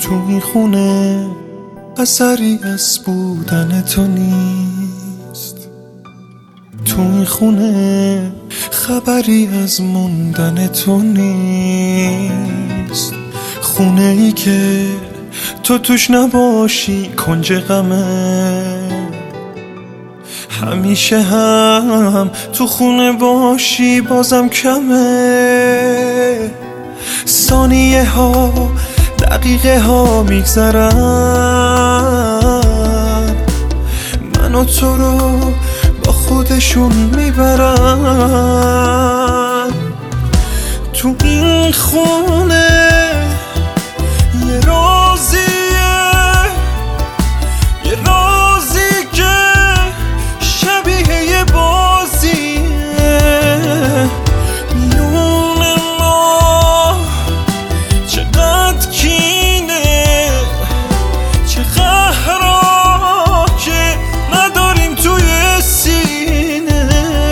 تو این خونه اثری از بودن تو نیست، تو این خونه خبری از موندن تو نیست. خونه ای که تو توش نباشی کنج غمه، همیشه هم تو خونه باشی بازم کمه. ثانیه ها دقیقه ها میگذرن، من و تو رو با خودشون میبرن. تو این خونه یه رازیه، یه رازی که شبیه یه بازیه. میون ما چقدر کینه، چه قهرها که نداریم توی سینه.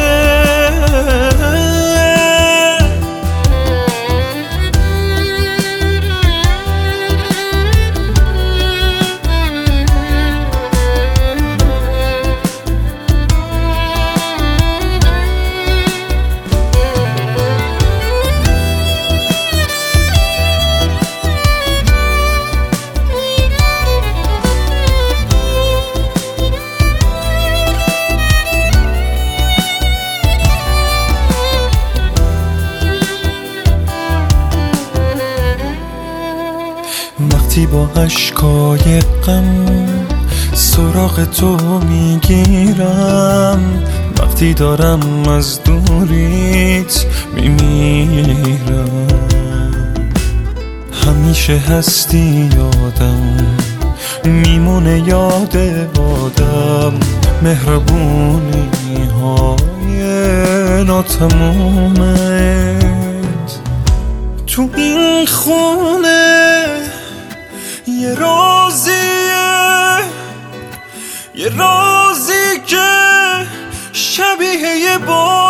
وقتی با اشکای غم سراغ تو میگیرم، وقتی دارم از دوریت میمیرم، همیشه هستی یادم میمونه یاد آدم. مهربونی های ناتمومت تو این خونه یه رازیه، یه رازی که شبیه یه